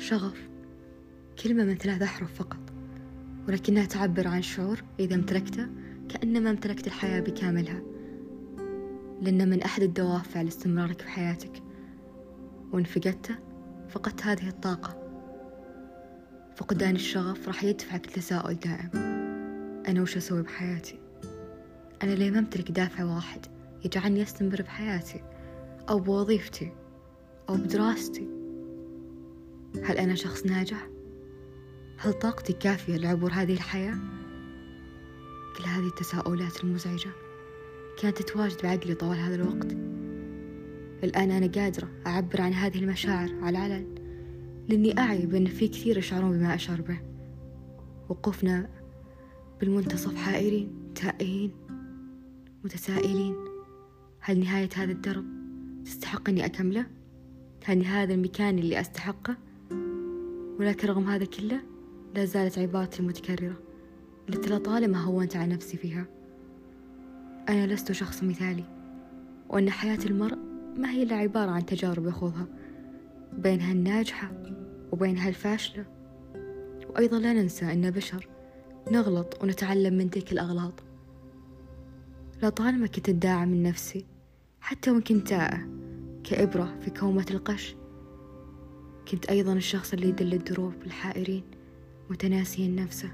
شغف كلمة من 3 أحرف فقط، ولكنها تعبر عن شعور إذا امتلكته كأنما امتلكت الحياة بكاملها، لأن من أحد الدوافع لاستمرارك في حياتك، وإن فقدته فقدت هذه الطاقة. فقدان الشغف راح يدفعك لتساؤل دائم: أنا وش أسوي بحياتي؟ أنا ليه ما أمتلك دافع واحد يجعلني أستمر بحياتي أو بوظيفتي أو بدراستي؟ هل أنا شخص ناجح؟ هل طاقتي كافية لعبور هذه الحياة؟ كل هذه التساؤلات المزعجة كانت تتواجد بعقلي طوال هذا الوقت. الآن أنا قادرة أعبر عن هذه المشاعر على العلن، لأني أعي بأن في كثير يشعرون بما أشعر به. وقوفنا بالمنتصف حائرين تائهين متسائلين: هل نهاية هذا الدرب تستحق أني أكمله؟ هل هذا المكان اللي أستحقه؟ ولكن رغم هذا كله لا زالت عبارتي المتكررة التي لطالما هونت على نفسي فيها: أنا لست شخص مثالي، وأن حياة المرء ما هي إلا عبارة عن تجارب يخوضها، بينها الناجحة وبينها الفاشلة. وأيضا لا ننسى أن بشر نغلط ونتعلم من تلك الأغلاط. لطالما كنت أدعى من نفسي حتى وإن كنت تائه كإبرة في كومة القش، كنت أيضا الشخص اللي يدل الدروب الحائرين متناسيا نفسه.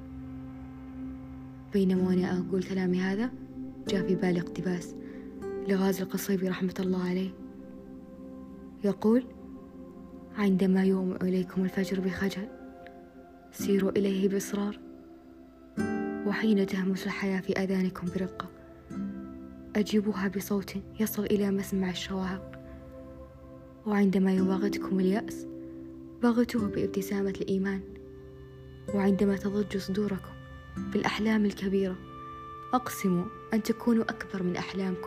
بينما وأنا أقول كلامي هذا جاء في بالي اقتباس لغازي القصيبي رحمة الله عليه يقول: عندما يوم إليكم الفجر بخجل سيروا إليه بإصرار، وحين تهمس الحياة في أذانكم برقة أجيبوها بصوت يصل إلى مسمع الشواهق، وعندما يواغتكم اليأس باغتوه بابتسامة الإيمان، وعندما تضج صدوركم بالأحلام الكبيرة أقسموا أن تكونوا أكبر من أحلامكم.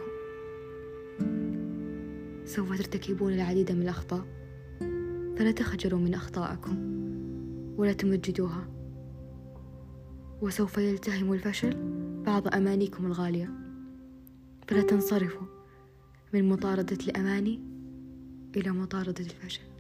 سوف ترتكبون العديد من الأخطاء، فلا تخجلوا من أخطائكم ولا تمجدوها. وسوف يلتهم الفشل بعض أمانيكم الغالية، فلا تنصرفوا من مطاردة الأماني إلى مطاردة الفشل.